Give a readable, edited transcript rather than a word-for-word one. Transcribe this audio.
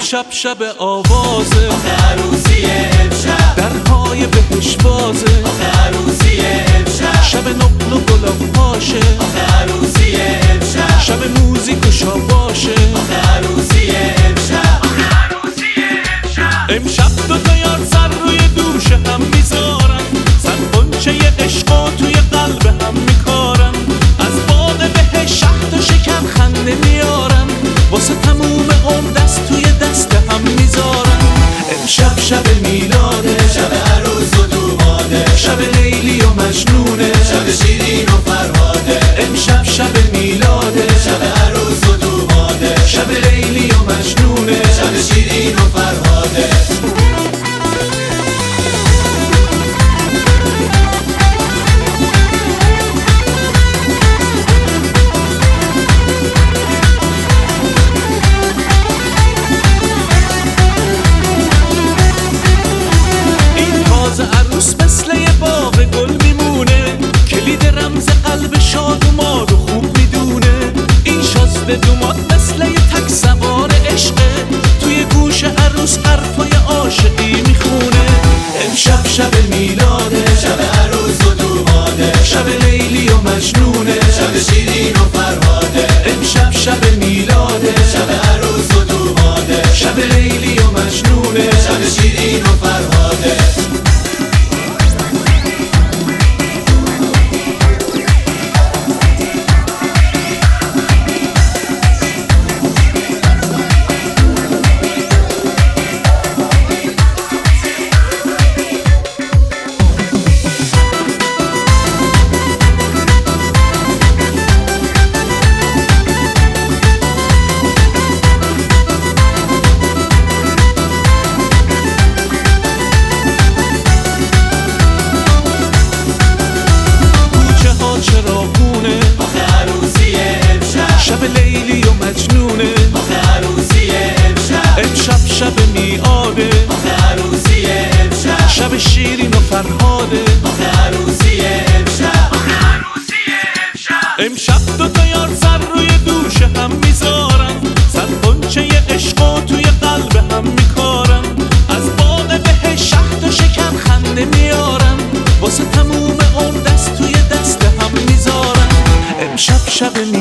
امشب شب آوازه، آخه عروسی امشب درهای بهش بازه، آخه عروسی امشب شب نقل و گلاب پاشه، آخه عروسی امشب شب موزیک و شاباشه، آخه عروسی امشب امشب دوتا یار سر روی دوش هم میذارن، صد غنچه عشق توی قلب هم میکارن، از باغ بهش شهد و شکر خنده میارن، واسه تموم عمر دست توی دست هم میذارن. امشب شب میلاده، شب عروس و دوماده، شب لیلی و مجنونه، شب شیرین و فرهاده، امشب شب میلاده، شب عروس و دوماده، شب لیلی و مجنونه، شب شیرین و فرهاده. عروس مثل یه باغ گل میمونه، کلید رمز قلب شاد و ماد و خوب میدونه، این شازده دوماد مثل یه تک سوار عشقه، توی گوش عروس حرفای عاشقی میخونه. امشب شب میلاده، شب عروس و دوماده، شب لیلی و مجنونه، شب شیرین و فرهاده، امشب شب میلاده، شب عروس و دوماده، شب لیلی و مجنونه، شب شیرین و فرهاده. شب لیلی و مجنونه، آخه عروسی امشب امشب شب میاده، آخه عروسی امشب شب شیرین و فرهاده، آخه عروسی امشب امشب دوتا یار سر روی دوش هم میذارن، صد غنچه عشق توی قلب هم میکارن، از باغ بهش شهد و شکر خنده میارن، واسه تموم عمر دست توی دست هم میذارن. امشب شب